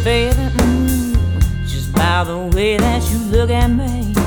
baby, just by the way that you look at me.